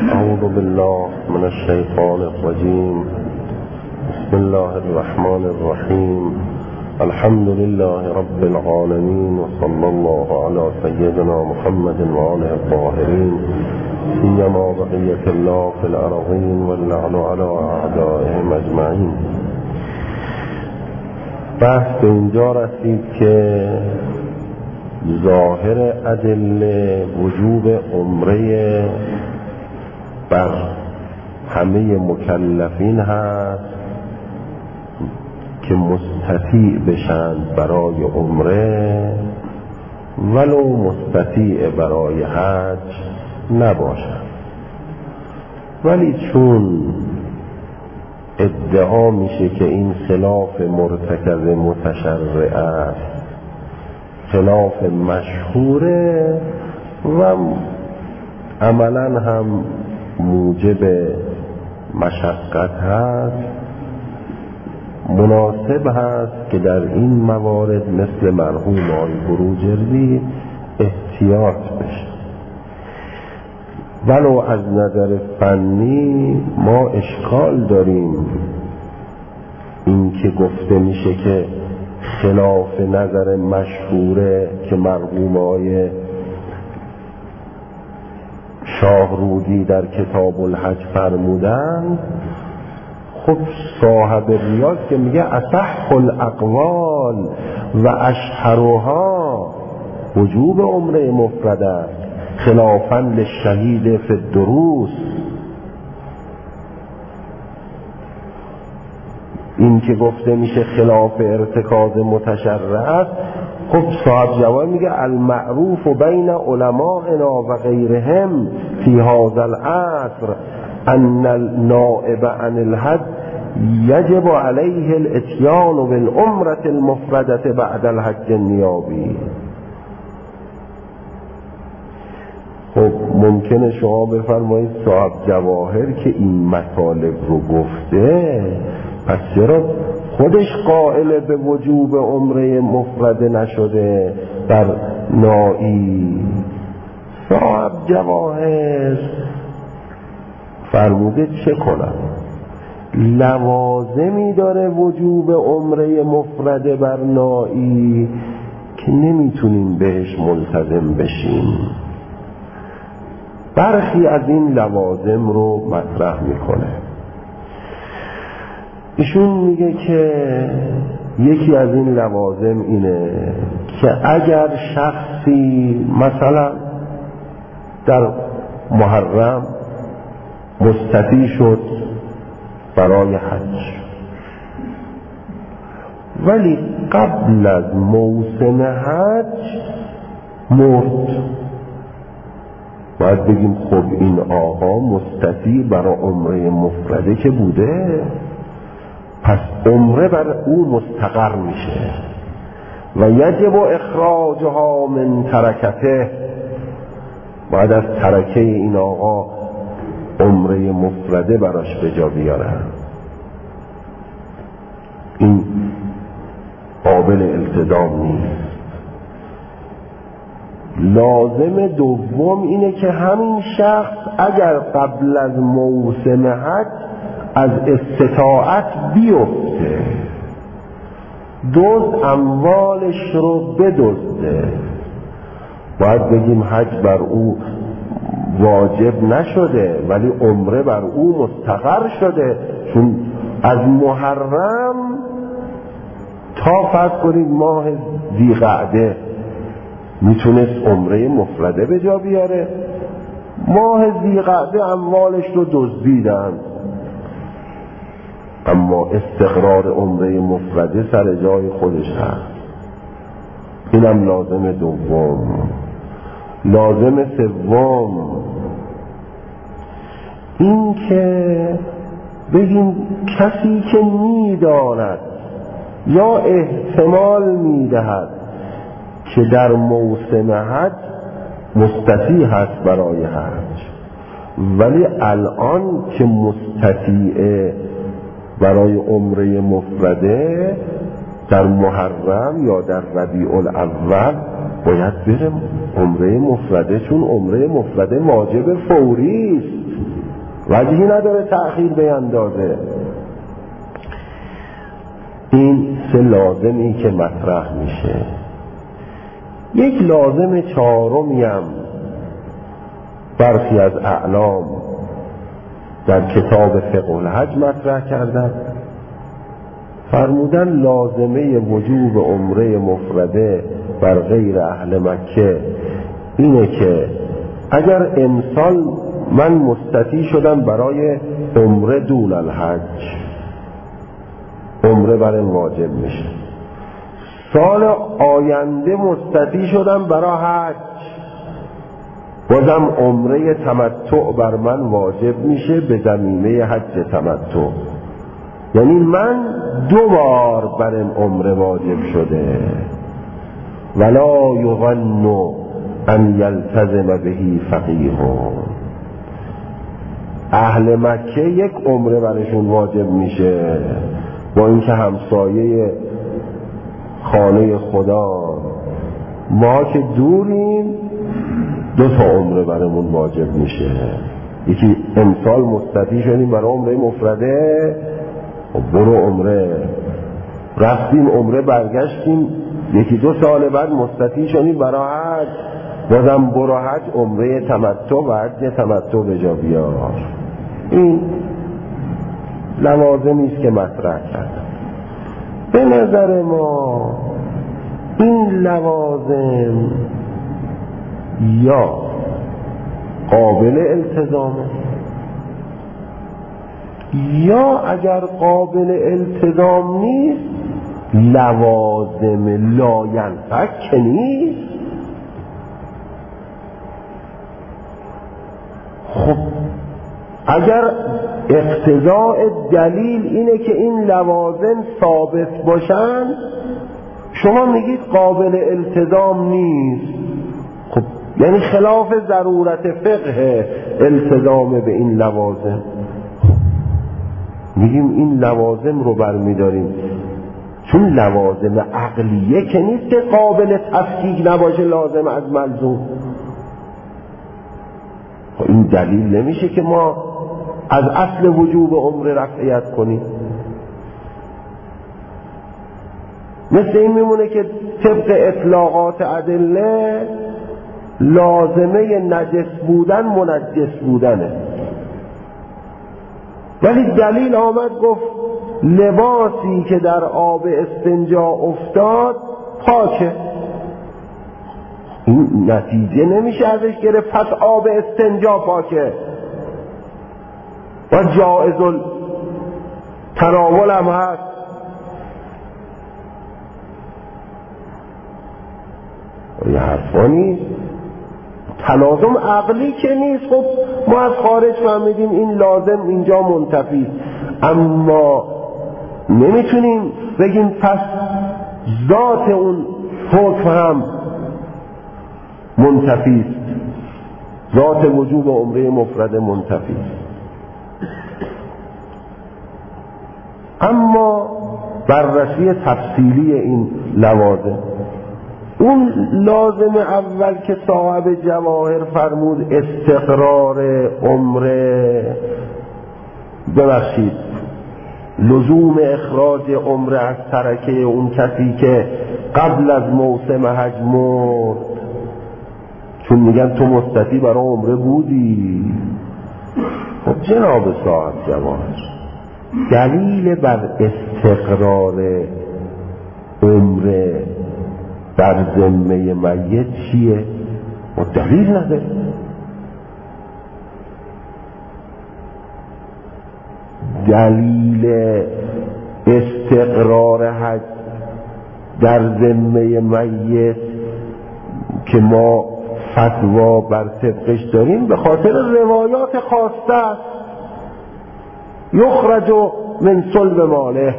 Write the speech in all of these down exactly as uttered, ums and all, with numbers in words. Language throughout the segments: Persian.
أعوذ بالله من الشيطان الرجيم. بسم الله الرحمن الرحيم. الحمد لله رب العالمين، وصلى الله على سيدنا محمد وآله الطاهرين، سيما بقية الله في الأرضين واللعن على أعدائهم أجمعين. بحث به اینجا رسید که ظاهر ادله وجوب عمره بر همه مکلفین هست که مستطیع بشند برای عمره ولو مستطیع برای حج نباشند. ولی چون ادعا میشه که این خلاف مرتکز متشرع است، خلاف مشهوره و عملا هم موجب مشقت هست، مناسب هست که در این موارد مثل مرحوم آقای بروجردی احتیاط بشه. ولو از نظر فنی ما اشکال داریم این که گفته میشه که خلاف نظر مشهوره که مرحوم آقای شاهرودی در کتاب الحج فرمودن. خب صاحب ریاض که میگه اصح الاقوال و اشهرها وجوب عمره مفرد است خلافاً للشهید فی الدروس. این که گفته میشه خلاف ارتکاز متشرع است، خب صاحب جواب میگه المعروف بین علمائنا و غیرهم فی هذا العصر ان النائب عن الحج یجب علیه الاتیان بالعمرة المفردة بعد الحج النیابی. خب ممکنه شما بفرمایید صاحب جواهر که این مطالب رو گفته، پس چرا خودش قائل به وجوب عمره مفرده نشده در نائی؟ صاحب جواهر فرموده چه کنم؟ لوازمی داره وجوب عمره مفرده بر نائی که نمیتونیم بهش ملتزم بشیم. برخی از این لوازم رو مطرح میکنه. ایشون میگه که یکی از این لوازم اینه که اگر شخصی مثلا در محرم مستطیع شد برای حج ولی قبل از موسم حج مرد، باید بگیم خب این آقا مستطیع برای عمره مفرده که بوده، پس عمره بر او مستقر میشه و یجب اخراجها من ترکته، باید از ترکه این آقا عمره مفرده براش به جا بیارن. این قابل التزام نیست. لازم دوم اینه که همین شخص اگر قبل از موسم حج از استطاعت بیفته، دزد اموالش رو بدزده، باید بگیم حج بر او واجب نشده ولی عمره بر او مستقر شده، چون از محرم تا فرض کنید ماه ذی‌قعده میتونست عمره مفرده به جا بیاره. ماه ذی‌قعده اموالش رو دزدیدن، اما استقرار عمره مفرده سر جای خودش هست. اینم لازم دوم. لازم سوم این که بگیم کسی که میداند یا احتمال میدهد که در موسم حج مستطیع هست برای حج ولی الان که مستطیع برای عمره مفرده در محرم یا در ربیع الاول باید بره عمره مفرده، چون عمره مفرده واجب فوری است. وجهی نداره تأخیر بیندازه. این سه لازمی که مطرح میشه. یک لازم چهارمی هم برخی از اعلام در کتاب فقه الحج مطرح کردن، فرمودن لازمه وجوب عمره مفرده بر غیر اهل مکه اینه که اگر امسال من مستطیع شدم برای عمره دون الحج، عمره برام واجب میشه، سال آینده مستطیع شدم برای حج، بازم عمره تمتع بر من واجب میشه به ضمیمه حج تمتع. یعنی من دو بار برم عمره واجب شده. ولا یظن ان یلتزم بهی فقیه. اهل مکه یک عمره برشون واجب میشه، با اینکه همسایه خانه خدا، ما که دوریم دو تا عمره برامون واجب میشه. یکی امسال مستطیع شدیم برای عمره مفرده، برو عمره، رفتیم عمره برگشتیم یکی دو سال بعد مستطیع شدیم برای حج، بازم برو حج، عمره تمتع و حج تمتع به جا بیار. این لوازمی است که مطرح کردم. به نظر ما این لوازم یا قابل التزامه، یا اگر قابل التزام نیست لوازم لاینفک نیست. خب اگر اقتضاء دلیل اینه که این لوازم ثابت باشن، شما میگید قابل التزام نیست، خب یعنی خلاف ضرورت فقه التزام به این لوازم. میگیم این لوازم رو برمیداریم، چون لوازم عقلیه که نیست که قابل تفکیک نباشه لازم از ملزوم. خب این دلیل نمیشه که ما از اصل وجوب عمره رفعیت کنیم. مثل این میمونه که طبق اطلاقات ادله لازمه نجس بودن منجس بودنه، ولی دلیل آمد گفت لباسی که در آب استنجا افتاد پاکه. این نتیجه نمیشه ازش گرفت پس آب استنجا پاکه و جائز تناول هم هست. یه حرفا نیست، تلازم عقلی که نیست. خب ما از خارج فهمیدیم این لازم اینجا منتفی، اما نمیتونیم بگیم پس ذات اون حکم هم منتفی است، ذات وجوب عمره مفرد منتفی است. اما بررسی تفصیلی این لوازم، اون لازم اول که صاحب جواهر فرمود استقرار عمره، ببخشید لزوم اخراج عمره از ترکه اون کسی که قبل از موسم حج مرد، چون میگن تو مستطیع برای عمره بودی. خب جناب صاحب جواهر دلیل بر استقرار عمره در ذمه میت چیه؟ و دلیل نداره. دلیل استقرار حج در ذمه میت که ما فتوا بر طبقش داریم به خاطر روایات خاصه است. یخرج من صلب ماله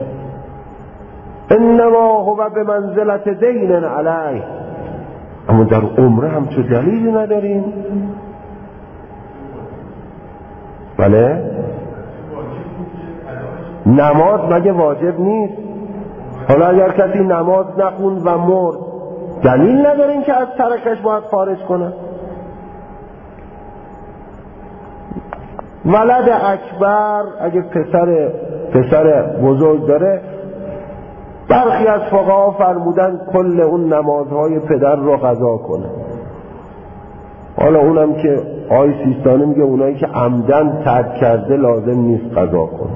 انما هو به منزلت دین علیه. اما در عمره هم چه دلیلی نداریم. بله نماز مگه واجب نیست؟ حالا اگر کسی نماز نخوند و مرد دلیل نداریم که از ترکش باید خارج کنه. ولد اکبر اگه پسر پسر بزرگ داره، برخی از فقها فرمودن کل اون نمازهای پدر رو قضا کنه. حالا اونم که آی سیستانی میگه اونایی که عمدن ترک کرده لازم نیست قضا کنه.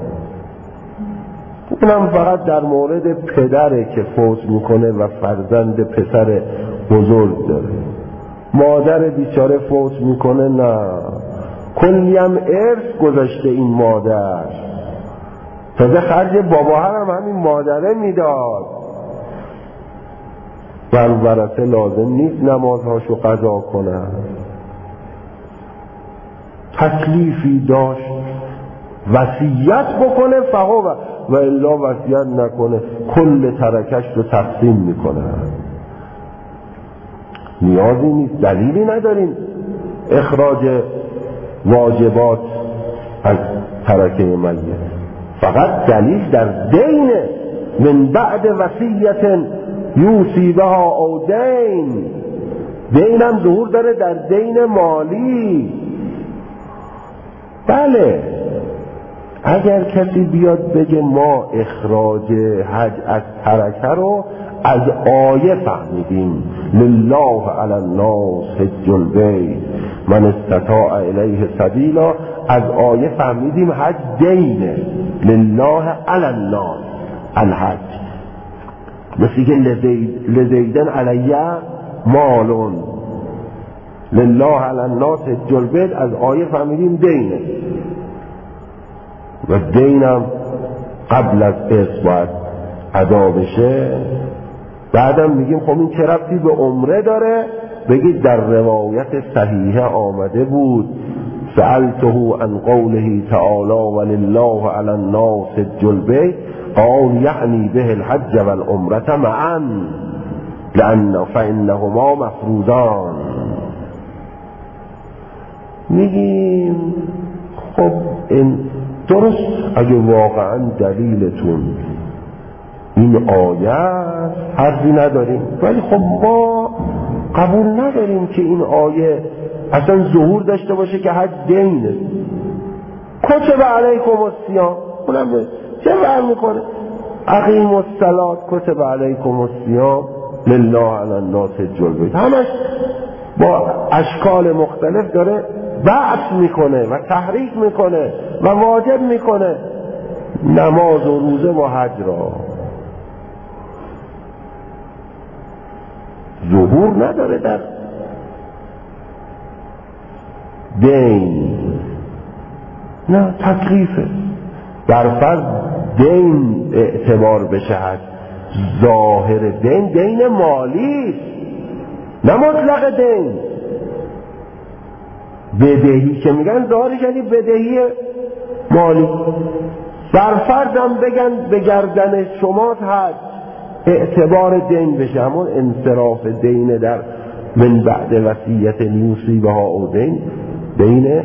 اونم فقط در مورد پدره که فوت میکنه و فرزند پسر بزرگ داره. مادر بیچاره فوت میکنه نه، کلی هم ارث گذاشته این مادر، تازه خرج باباها هم همین مادره میداد. بر ورثه لازم نیست نمازهاشو قضا کنه. تکلیفی داشت وصیت بکنه فهو و الا وصیت نکنه کل ترکش رو تقسیم میکنه. نیازی نیست، دلیلی نداریم اخراج واجبات از ترکه میت، فقط دلیل در دین من بعد وصیت یوصی بها او دین. دین هم ظهور داره در دین مالی. بله اگر کسی بیاد بگه ما اخراج حج از ترکه رو از آیه فهمیدیم، لله علی الناس حج البیت من استطاع الیه سبیلا، از آیه فهمیدیم حج دینه، لله علی الناس الحج، مثل که لزیدن علیه مالون، لله علی الناس حج البیت از آیه فهمیدیم دینه و دینم قبل از ارث باید ادا بشه. بعدم میگیم خب این چه ربطی به عمره داره؟ بگید در روایت صحیحه آمده بود سألته عن قوله تعالی ولله علی الناس حج البیت قال یعنی به الحج والعمره معا لأن فإنهما مفروضان. میگیم خب این درست اگه واقعا دلیلتون این آیه حرفی نداریم، ولی خب ما قبول نداریم که این آیه اصلا ظهور داشته باشه که حج دینه. کتب علیکم الصیام، اونم چه فهم میکنه؟ اقیم الصلاة کتب علیکم الصیام لله علی الناس حج البیت، همش با اشکال مختلف داره بعث میکنه و تحریک میکنه و واجب میکنه نماز و روزه و حج را. ظهور نداره در دین، نه تکلیفه. در فرض دین اعتبار بشه حج، ظاهر دین دین مالی نه مطلق دین. بدهی که میگن ظاهرش یعنی بدهی مالی. در فرض هم بگن به گردن شما حج اعتبار دین بشه، همون انصراف دین در من بعد وصیت یوصی بها او دین دین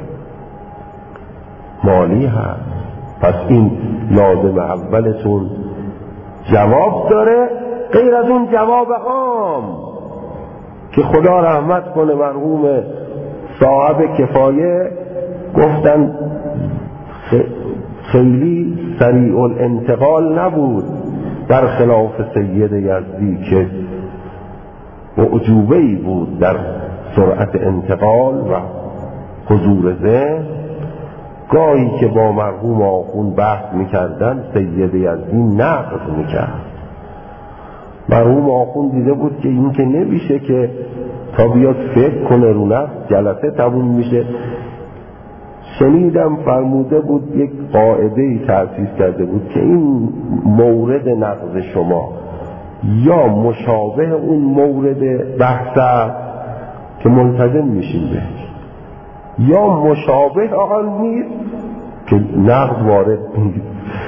مالی هست. پس این لازم اولتون جواب داره، غیر از اون جواب عام که خدا رحمت کنه مرحوم صاحب کفایه گفتن خیلی سریع الانتقال نبود، در خلاف سید یزدی که اعجوبه‌ای بود در سرعت انتقال و حضور ذهن. گاهی که با مرحوم آخوند بحث میکردن سید یزدی نقض میکرد. مرحوم آخوند دیده بود که این که نمیشه که تا بیاد فکر کنه رو نقض جلسه تموم میشه. شنیدم فرموده بود یک قاعده‌ای تأسیس کرده بود که این مورد نقض شما یا مشابه اون مورد بحث که ملتزم میشین بهش، یا مشابه آن نیست که نقض وارد نیست.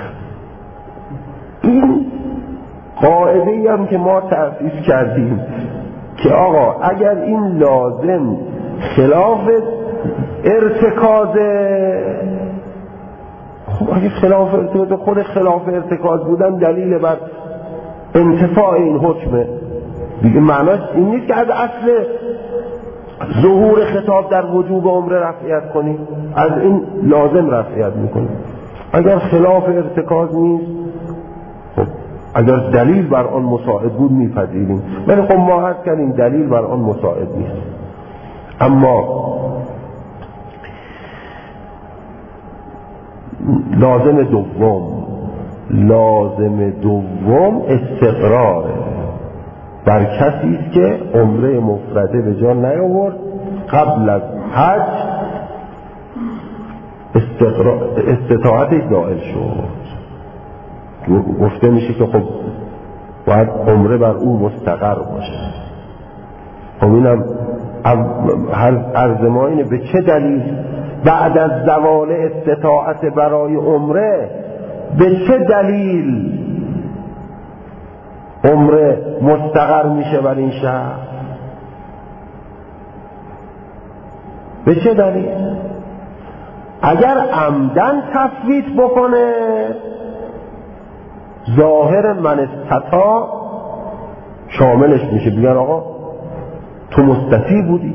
این قاعده‌ای هم که ما تأسیس کردیم که آقا اگر این لازم خلاف ارتکازه، خب اگه خلاف ارتکاز خود خلاف ارتکاز بودن دلیل بر انتفاع این حکمه دیگه. معناش این نیست که از اصل ظهور خطاب در وجوب عمره رفعیت کنیم، از این لازم رفعیت میکنیم. اگر خلاف ارتکاز نیست، خب اگر دلیل بر آن مساعد بود میپذیریم، ولی خب ما عرض کردیم دلیل بر آن مساعد نیست. اما لازم دوم لازم دوم استقراره بر کسی است که عمره مفرده به جا نیاورد قبل از حج استطاعتش زائل شد. گفته میشه که خب باید عمره بر او مستقر باشه. خب اینم عرض ما اینه به چه دلیل بعد از زوال استطاعت برای عمره، به چه دلیل عمره مستقر میشه بر این شهر؟ به چه دلیل؟ اگر عمدن تفویت بکنه ظاهر من استطاع شاملش میشه، بگن آقا تو مستطیع بودی،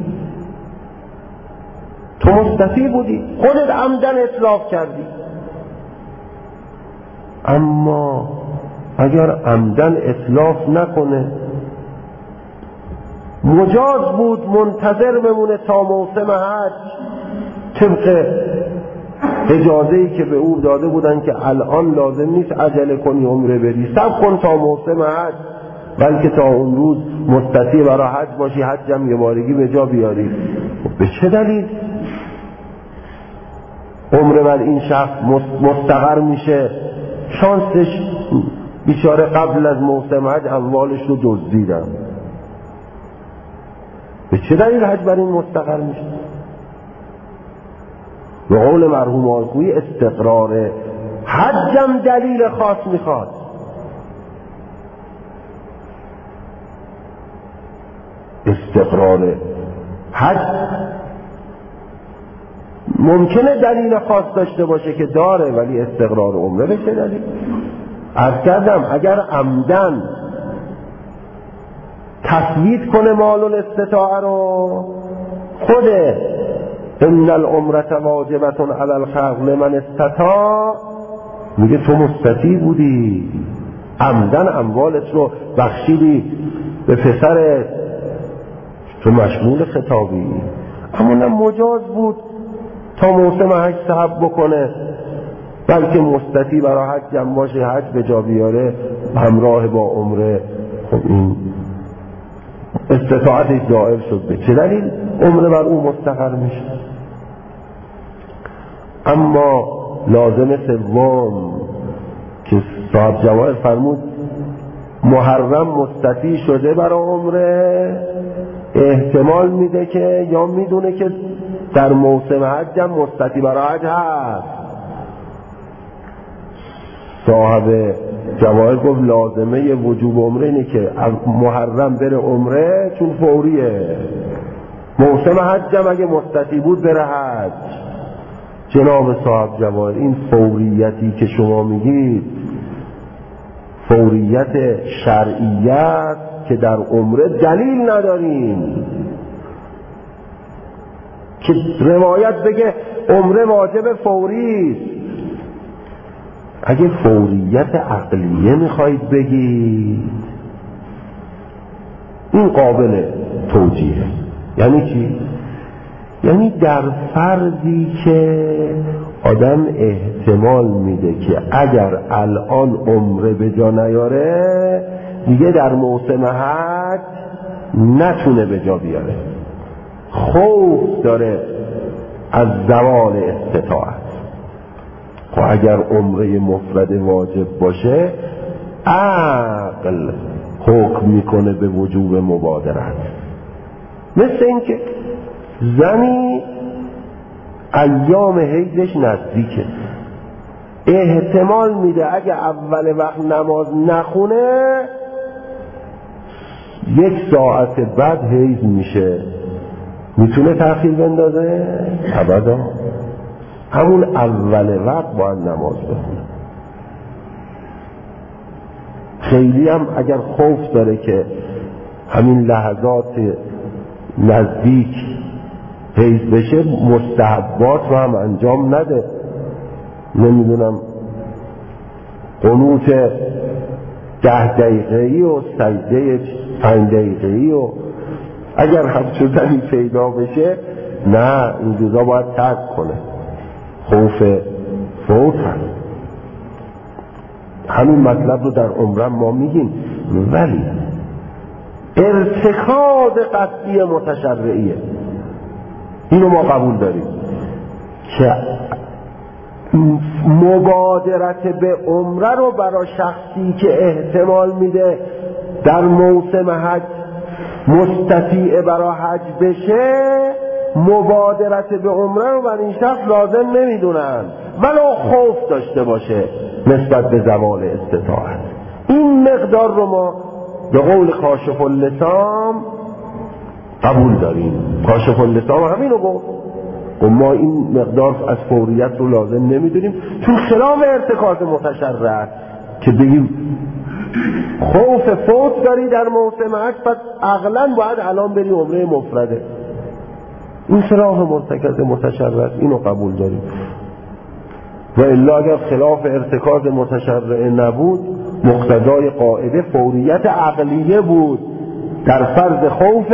تو مستطیع بودی، خودت عمدن اطلاق کردی. اما اگر عمدن اطلاق نکنه، مجاز بود منتظر بمونه تا موسم حج، طبق اجازه‌ای که به او داده بودن که الان لازم نیست عجله کنی عمره بری، صبر کن تا موسم حج، بلکه تا اون روز مستطیع برای حج باشی، حجم یه بارگی به جا بیاری. به چه دلیل عمره بر این شخص مستقر میشه؟ شانسش بیچاره قبل از موسم حج اموالش رو دزدیدن. به چه دلیل حج بر این مستقر میشه؟ به قول مرحوم آلخویی استقرار حجم دلیل خاص میخواد. استقرار حج ممکنه دلیل خاص داشته باشه که داره، ولی استقرار عمره به چه دلیل؟ عرض کردم اگر عمدن تفویت کنه مال الاستطاعه رو، خود ان العمرة واجبة علی الخلق لمن استطاع میگه تو مستطیع بودی، عمدن اموالت رو بخشیدی به پسر تو، مشمول خطابی. اما نه مجاز بود تا موسم حج صبر بکنه، بلکه مستطیع برای حج هم باشه، حج به جا بیاره همراه با عمره. خب این استطاعتش زائل شد، به چه دلیل عمره بر او مستقر میشه؟ اما لازم سوم که صاحب جواهر فرمود محرم مستطیع شده برای عمره، احتمال میده که یا میدونه که در موسم حج هم مستطیع برای حج هست. صاحب جواهر گفت لازمه وجوب عمره اینه که محرم بره عمره چون فوریه، موسم حج هم اگه مستطیع بود بره حج. جناب صاحب جواهر این فوریتی که شما میگید فوریت شرعیت که در عمره دلیل نداریم که روایت بگه عمره واجب فوری است. اگه فوریت عقلیه میخواید بگید این قابل توجیه. یعنی چی؟ یعنی در فرضی که آدم احتمال میده که اگر الان عمره به جا نیاره دیگه در موسم حج نتونه به جا بیاره، خوف داره از زوال استطاعت. خب اگر عمره مفرد واجب باشه عقل حکم میکنه به وجوب مبادرت. مثل این که زنی ایام حیضش نزدیکه، احتمال میده اگه اول وقت نماز نخونه یک ساعت بعد حیض میشه، میتونه تأخیر بندازه؟ ابدا، همون اول وقت باید نماز بخونه. خیلی هم اگر خوف داره که همین لحظات نزدیک حیث بشه مستحبات رو هم انجام نده. نمیدونم قنوت ده دقیقه‌ای و سجده پنج دقیقه‌ای و اگر هم شدنی پیدا بشه نه، این روزا باید ترک کنه، خوف فوت هست. همین مطلب رو در عمرم ما میگیم. ولی ارتکاز قطعی متشرعیه، اینو ما قبول داریم که مبادرت به عمره رو برای شخصی که احتمال میده در موسم حج مستطیع برای حج بشه، مبادرت به عمره رو برای این شخص لازم نمیدونن ولو خوف داشته باشه نسبت به زوال استطاعت. این مقدار رو ما به قول کاشف اللثام قبول داریم. کاشف اللثام همینو گفت و ما این مقدار از فوریت رو لازم نمیدونیم، چون خلاف ارتکاز متشرع است که بگیم خوف فوت داری در موسم حج پس عقلاً باید الان بری عمره مفرده. این خلاف مرتکز متشرع است، اینو قبول داریم. و الا اگر خلاف ارتکاز متشرع نبود مقتضای قاعده فوریت عقلیه بود در فرض خوف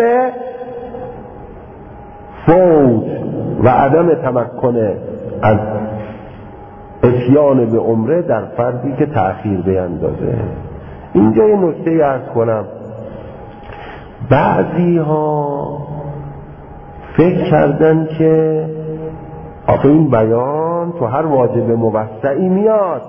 فوت و عدم تمکن از اتیان به عمره در فرضی که تأخیر بیندازه. اینجا یه نکته عرض کنم، بعضی ها فکر کردن که آخه این بیان تو هر واجب موسعی میاد،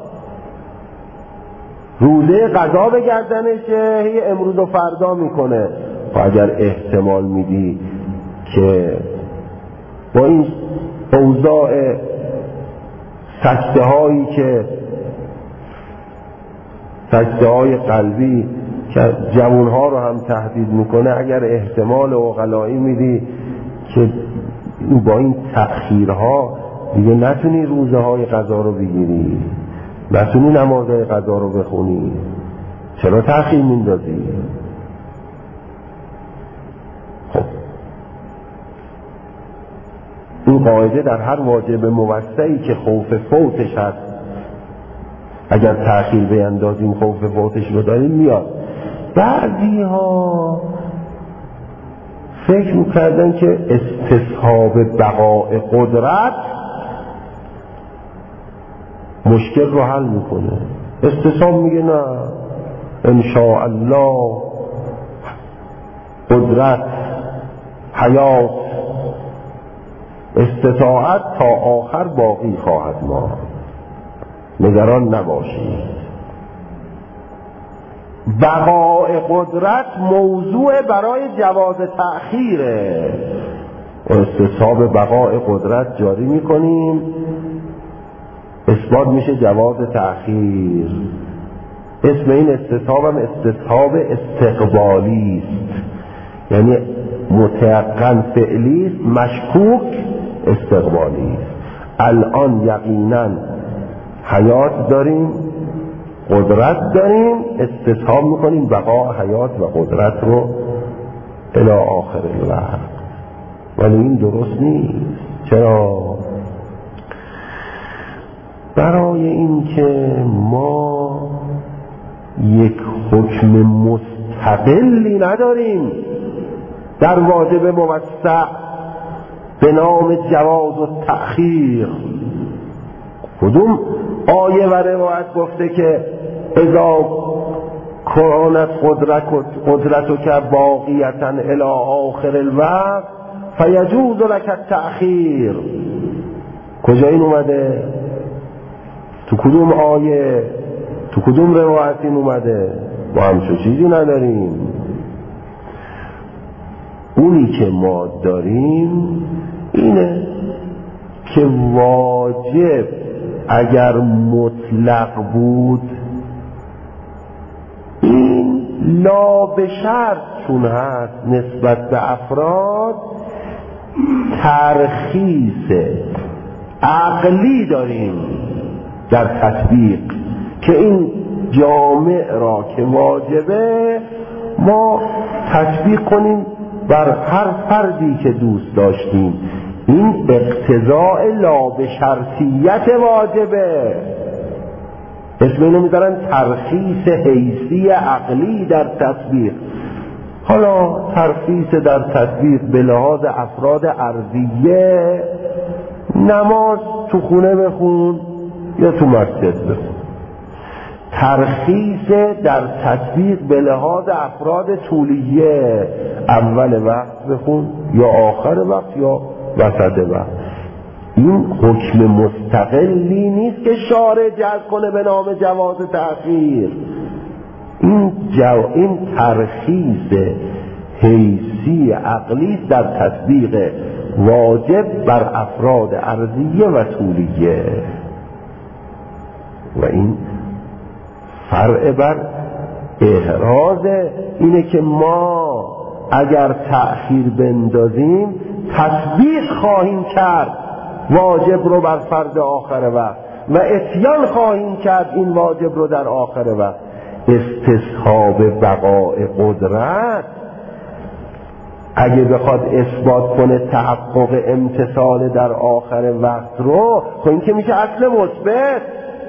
روزه قضا به گردنشه هی امروز و فردا میکنه. و اگر احتمال میدی که با این اوضاع سجده هایی که سجده های قلبی که جوان ها رو هم تهدید میکنه، اگر احتمال عقلایی میدی که با این تأخیرها دیگه نتونی روزه های قضا رو بگیری، نتونی نمازهای قضا رو بخونی، چرا تأخیر میندازی؟ خب این قاعده در هر واجب موسعی که خوف فوتش هست اگر تأخیر بیندازیم خوف فوتش رو داریم میاد. بعضی ها فکر میکردن که استصحاب بقاء قدرت مشکل رو حل میکنه. استصحاب میگه نه، انشاءالله قدرت، حیات، استطاعت تا آخر باقی خواهد ماند، نگران نباشید. بقاء قدرت موضوع برای جواز تأخیره و استصحاب بقاء قدرت جاری میکنیم، اثبات میشه جواز تأخیر. اسم این استصحاب هم استصحاب استقبالی است، یعنی متيقن فعلی است، مشکوک استقبالی است. الان یقینا حیات داریم، قدرت داریم، استصحاب میکنیم بقا حیات و قدرت رو الی آخر الوقت. ولی این درست نیست. چرا؟ برای این که ما یک حکم مستقلی نداریم در واجب موسع به نام جواز و تأخیر. کدوم آیه و روایت گفته که اذا کانت قدرتو که باقیتا الی آخر الوقت فیجوز لک التأخیر؟ کجا این اومده؟ تو کدوم آیه؟ تو کدوم روایت این اومده؟ ما همچو چیزی نداریم. اونی که ما داریم اینه که واجب اگر مطلق بود این لا به شرط چون هست نسبت به افراد ترخیص عقلی داریم در تطبیق که این جامع را که واجبه ما تطبیق کنیم بر هر فردی که دوست داشتیم. این اقتضاء لا به شرطیت واجبه. اسم اینو میذارن ترخیص حیثی عقلی در تطبیق. حالا ترخیص در تطبیق به لحاظ افراد ارضیه، نماز تو خونه بخون یا تو مسجد بخون. ترخیص در تطبیق به لحاظ افراد طولیه، اول وقت بخون یا آخر وقت یا وسط وقت. این حکم مستقلی نیست که شارع جزم کنه به نام جواز تأخیر. این, جو... این ترخیص حیثی عقلی در تطبیق واجب بر افراد ارضیه و طولیه و این فرع بر احراز اینه که ما اگر تأخیر بندازیم تطبیق خواهیم کرد واجب رو بر فرد آخر وقت و اتیان خواهیم کرد این واجب رو در آخر وقت. استصحاب بقاء قدرت اگه بخواد اثبات کنه تحقق امتثال در آخر وقت رو، خب این که میشه اصل مثبت.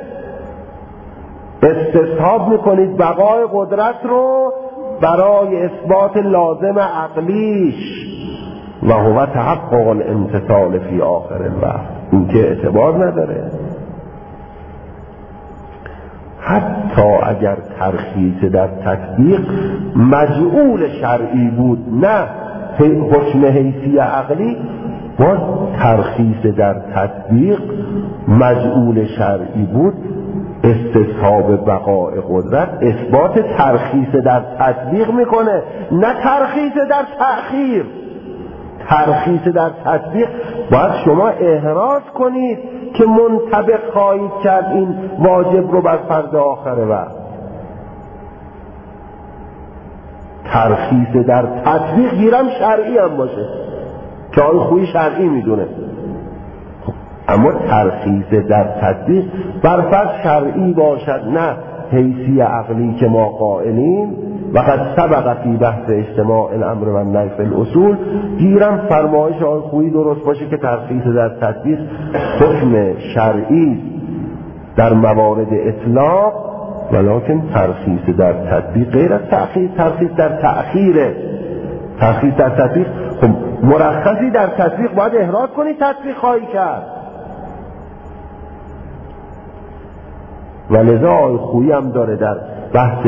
استصحاب میکنید بقای قدرت رو برای اثبات لازم عقلیش و هو تحقق الامتثال فی آخر الوقت. این که اعتبار نداره. حتی اگر ترخیص در تطبیق مجعول شرعی بود، نه حکم حیثی عقلی، باز ترخیص در تطبیق مجعول شرعی بود، استصحاب بقاء قدرت اثبات ترخیص در تطبیق میکنه، نه ترخیص در تأخیر. ترخیص در تطبیق باید شما احراز کنید که منطبق خواهید کرد این واجب رو بر فرد آخر وقت. ترخیص در تطبیق گیرم شرعی هم باشه که آن خوی شرعی میدونه، اما ترخیص در تطبیق بر فرض شرعی باشد نه حیثی عقلی که ما قائلیم. وقد سبق فی بحث اجتماع الامر و النهی فی الاصول، گیرم فرمایش آن خویی درست باشه که ترخیص در تطبیق حکم شرعی در موارد اطلاق، ولکن ترخیص در تطبیق غیر از تأخیر. ترخیص در تأخیره. ترخیص در تطبیق خب مرخصی در تطبیق باید احراز کنی تطبیق خواهی کرد. و لذا آی خویی هم داره در بحث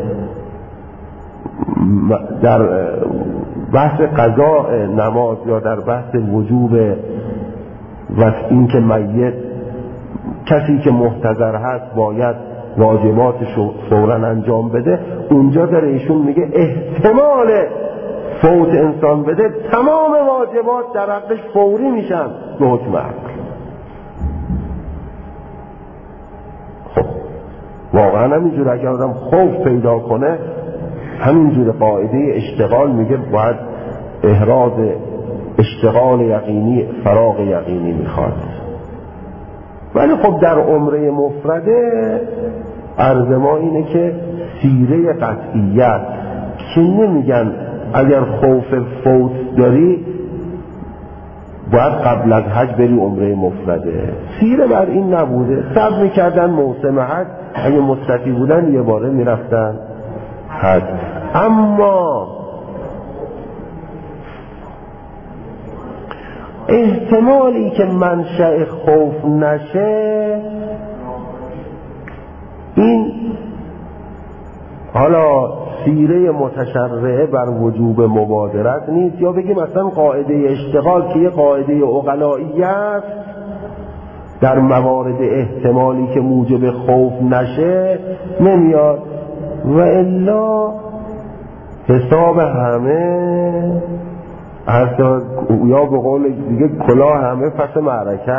در بحث قضاء نماز یا در بحث وجوب و این که میت کسی که محتضر هست باید واجباتش رو فوراً انجام بده، اونجا داره ایشون میگه احتمال فوت انسان بده تمام واجبات در حقش فوری میشن به حکم عقل. خب واقعا همینجور اگر آدم خوف پیدا کنه، همینجور قاعده اشتغال میگه باید احراز اشتغال یقینی فراغ یقینی میخواد. ولی خب در عمره مفرده عرض ما اینه که سیره قطعیت که نمیگن اگر خوف فوت داری باید قبل از حج بری عمره مفرده. سیره بر این نبوده. صبر میکردن موسم حج، اگه مستطیع بودن یه باره میرفتن حج. اما احتمالی که منشأ خوف نشه، این حالا سیره متشرعه بر وجوب مبادرت نیست، یا بگیم مثلا قاعده اشتغال که یه قاعده عقلایی است در موارد احتمالی که موجب خوف نشه نمیاد. و الا حساب همه حتی یا به قول دیگه کلاه همه پس معرکه.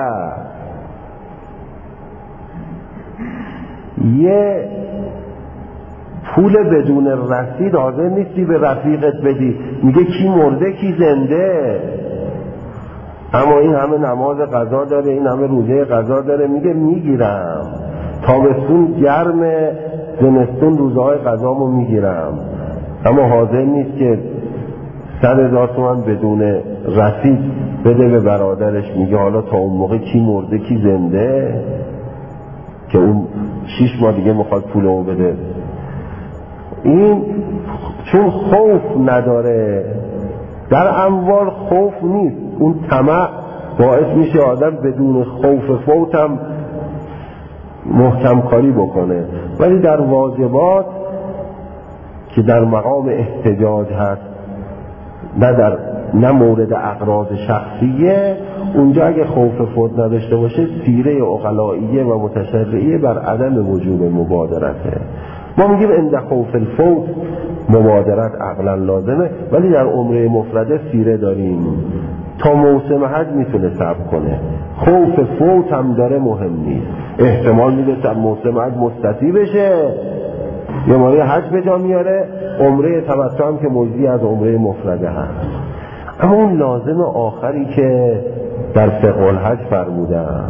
یه پول بدون رصید حاضر نیستی به رفیقت بدی، میگه کی مرده کی زنده، اما این همه نماز قضا داره، این همه روزه قضا داره، میگه میگیرم تابستون گرمه، زمستون روزهای قضامو میگیرم، اما حاضر نیست که صد هزار تومن بدون رسید بده به برادرش، میگه حالا تا اون موقع کی مرده کی زنده که اون شیش ماه دیگه میخواد پولمو بده. این چون خوف نداره، در اموال خوف نیست، اون طمع باعث میشه آدم بدون خوف فوت هم محکم کاری بکنه. ولی در واجبات که در مقام احتجاج هست، نه در نه مورد اغراض شخصیه، اونجا اگه خوف فوت نداشته باشه سیره عقلائیه و متشرعیه بر عدم وجوب مبادرته. ما میگیم عند خوف الفوت مبادرت عقلا لازمه، ولی در عمره مفرده سیره داریم تا موسم حج میتونه صبر کنه. خوف فوت هم داره مهم نیست، احتمال میده تا موسم حج مستطیع بشه یه ماری حج به جا میاره، عمره تمتع هم که مجزی از عمره مفرده هست. اما اون لازم آخری که در فقه الحج فرمودن،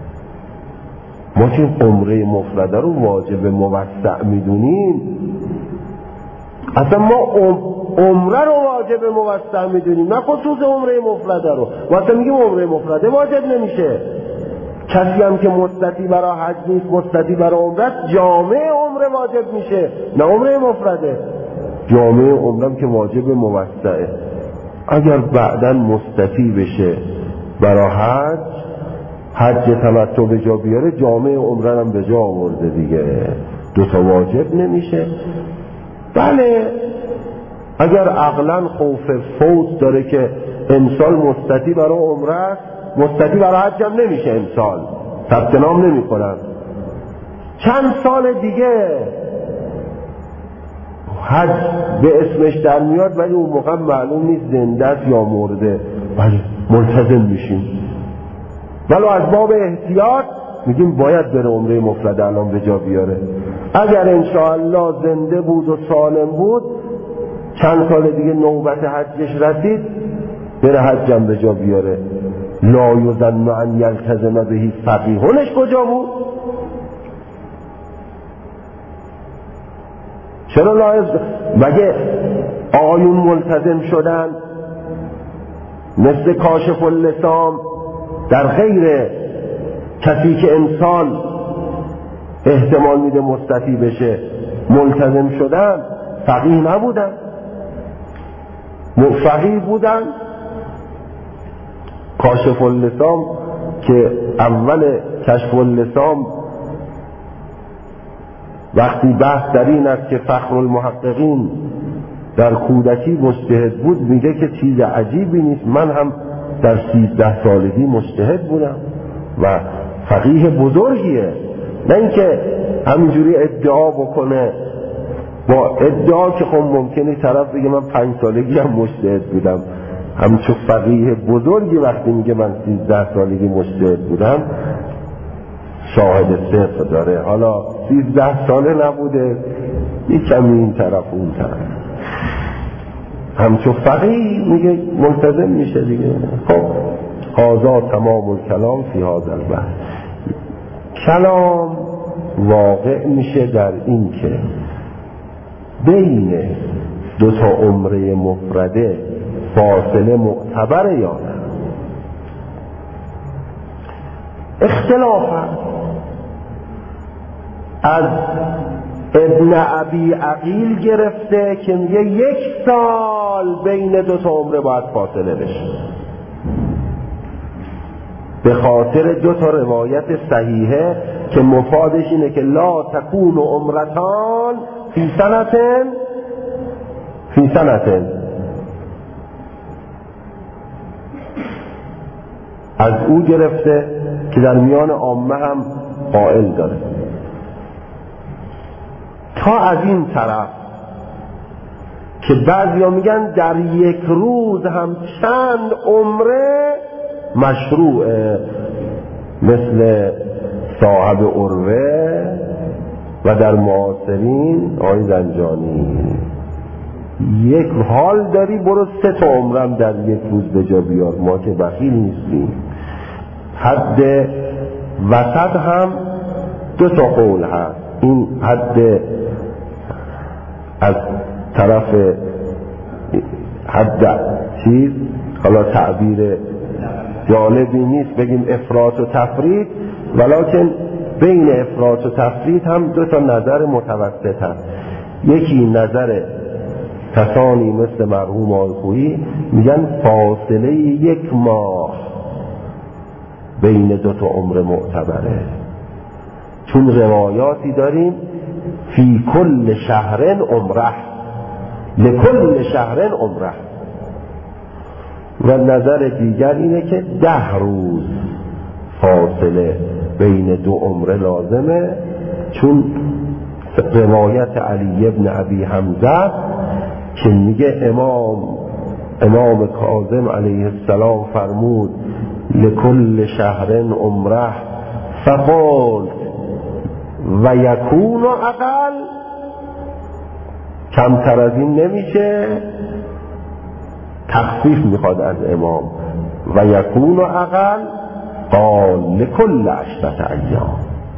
ما که عمره مفرده رو واجب موسع میدونیم، اصلا ما عمره رو واجب موسع میدونیم، نه خصوص عمره مفرده رو. ما اصلا میگیم عمره مفرده واجب نمیشه. کسی هم که مستطیع برای حج نیست، مستطیع برای عمره، جامع عمره واجب میشه، نه عمره مفرده. جامع عمره که واجب موسعه. اگر بعداً مستطیع بشه برای حج، حج تمتع به جا بیاره، جامع عمره هم به جا آورده دیگه، دوتا واجب نمیشه. بله اگر عقلاً خوف فوت داره که امسال مستطیع برای عمره است، مستطیع برای حج هم نمیشه، امسال ثبت نام نمی کنن، چند سال دیگه حج به اسمش در میاد ولی اون موقع معلوم نیست زنده است یا مرده، ولی ملتزم میشیم. ولی از باب احتیاط میگیم باید بره عمره مفرده الان به جا بیاره. اگر انشاءالله زنده بود و سالم بود، چند سال دیگه نوبت حجش رسید، بره حجم به جا بیاره. لا یظن ان یلتزم بهی فقیهونش کجا بود؟ چرا لاحظ مگه آقایون ملتزم شدن مثل کاشف اللسام در غیر کسی که انسان احتمال میده مستطیع بشه ملتزم شدن؟ فقیه نبودن؟ فقیه بودن؟ کاشف اللسام که اول کشف اللسام وقتی بحث در این است که فخر المحققین در کودکی مجتهد بود، میگه که چیز عجیبی نیست، من هم در سیزده سالگی مجتهد بودم و فقیه بزرگیه. نه اینکه همینجوری ادعا بکنه، با ادعا که خب ممکنه طرف بگه من پنج سالگی هم مجتهد بودم، همچون فقیه بزرگی وقتی میگه من سیزده سالگی مجتهد بودم شاهد صدق داره. حالا سیزده ساله نبوده، یک کمی این طرف اون طرف، همچون فقیه میگه ملتزم میشه دیگه. خب هذا تمام الکلام فی هذا البحث. کلام واقع میشه در این که بین دو تا عمره مفرده فاصله معتبره یا نه. اختلاف هست. از ابن ابی عقیل گرفته که میگه یک سال بین دو تا عمره باید فاصله بشه، به خاطر دو تا روایت صحیحه که مفادش اینه که لا تکون عمرتان فی سنتن فی سنتن. از او گرفته که در میان عامه هم قائل داره. تا از این طرف که بعضیا میگن در یک روز هم چند عمره مشروعه، مثل صاحب عروه و در معاصرین آقای زنجانی. یک حال داری برو سه تا عمرم در یک روز به جا بیار، ما که بخیل نیستیم. حد وسط هم دو تا قول هست. این حد از طرف حد چیز، حالا تعبیر جالبی نیست بگیم افراط و تفرید، ولکن بین افراط و تفرید هم دو تا نظر متوسط هست. یکی نظر کسانی مثل مرحوم آلخویی میگن فاصله یک ماه بین دو تا عمر معتبره، چون روایاتی داریم فی کل شهرن عمره، لکل شهرن عمره. و نظر دیگر اینه که ده روز فاصله بین دو عمره لازمه، چون روایت علی ابن ابی حمزه که میگه امام امام کاظم علیه السلام فرمود لکل شهرن عمره فقلت و یکون اقل، کمتر از این نمیشه، تخفیف میخواد از امام، و یکون اقل قال لکل عشرة ایام،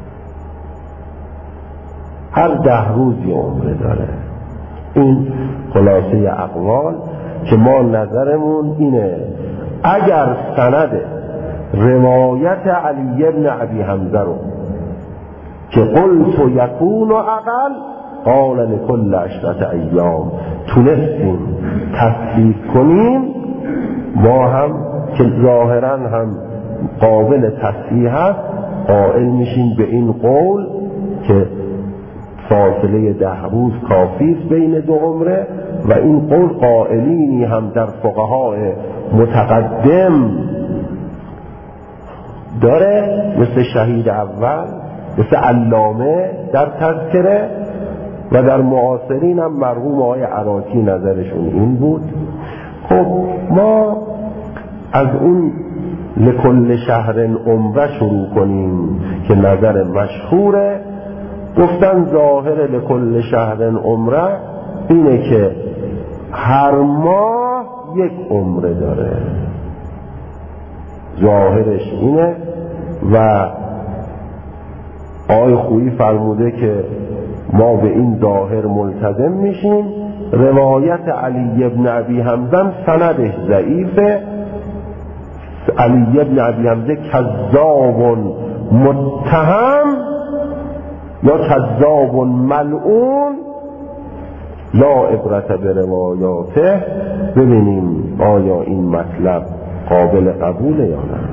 هر ده روزی عمره داره. این خلاصه اقوال که ما نظرمون اینه اگر سند روایت علی ابن ابی حمزه رو که قلت یکون اقل قال لکل عشرة ایام تونستیم تصدیق کنیم، ما هم که ظاهرا هم قابل تصحیح هست قائل میشیم به این قول که فاصله ده روز کافی است بین دو عمره، و این قول قائلینی هم در فقهای متقدم داره، مثل شهید اول، مثل علامه در تذکره، و در معاصرین هم مرحوم آقای عراقی نظرشون این بود. خب ما از اون لکل شهر عمره شروع کنیم که نظر مشهوره. گفتن ظاهر لکل شهر عمره اینه که هر ماه یک عمره داره، ظاهرش اینه. و آقای خویی فرموده که ما به این ظاهر ملتزم میشیم. روایت علی ابن ابی حمزه سندش ضعیفه، علی ابن ابی حمزه کذاب متهم یا کذاب ملعون، لا عبرت به روایاته. ببینیم آیا این مطلب قابل قبوله یا نه.